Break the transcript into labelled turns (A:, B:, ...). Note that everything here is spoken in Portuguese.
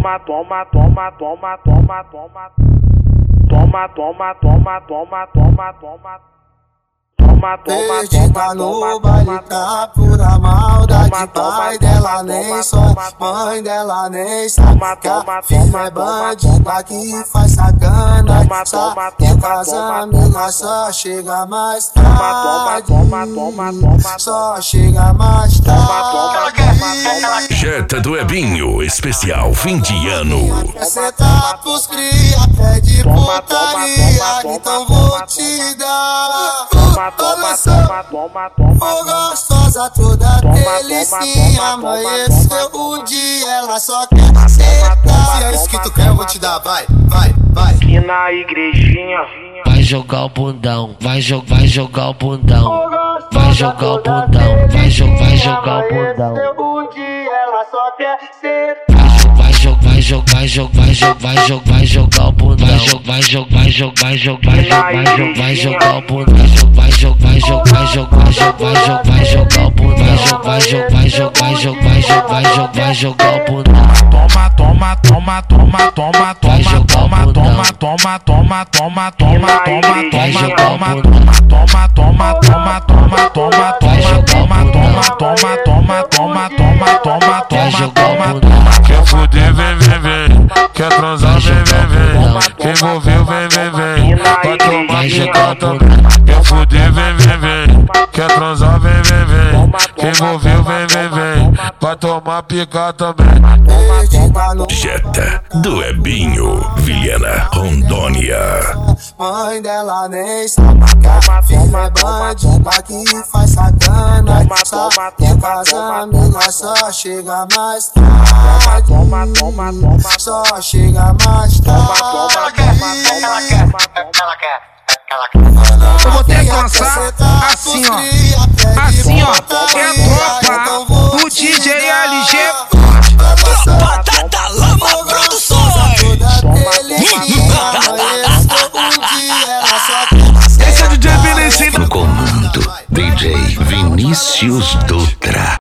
A: toma, toma, toma, toma, toma, toma. Toma, toma, toma, toma, toma, toma. Toma, toma,
B: Perdida no baile tá pura maldade. Pai dela nem só, mãe dela nem sabe que a filha é bandida que faz sacanagem. Em casa a mina só chega mais tarde. Só chega mais tarde.
C: Jetta do Ebinho, especial fim de ano.
B: Cê tá pros cria, pede putaria, então vou te dar. Ô gostosa toda delicinha, amanheceu um dia, ela só quer sentar. Se é isso que tu quer, eu vou te dar, vai, vai, vai.
A: E na igrejinha
D: vai jogar o bundão, vai jogar o bundão, vai jogar o bundão, vai jogar o bundão.
B: Um dia ela só quer sentar.
D: Vai jogar o bundão, vai jogar o bundão, vai jogar o bundão.
E: Toma, toma, toma, toma, toma, toma, toma, toma, toma, toma, toma, toma, toma, toma, toma, toma, toma, toma, toma, toma. Quer fuder, vem, vem, vem. Quer transar, vem, vem, vem. Quem envolveu, vem, vem, vem. Vai tomar picada. Quer fuder, vem, vem, vem. Quer transar, vem, vem, vem. Quem envolveu, vem, vem, vem. Vai tomar picada também.
C: Jetta do Ebinho, Vilhena, Rondônia.
B: Mãe dela nem sabe que a filha é bandida que faz sacanagem. Em casa a mina só chega mais tarde. Só chega mais tarde.
A: Ela quer.
E: Eu vou ter que dançar assim, ó. Assim, ó. É a tropa do DJ LG.
F: Batata Lama Produções.
E: Esse é o DJ Vinicius.
C: No comando, DJ Vinícius Dutra.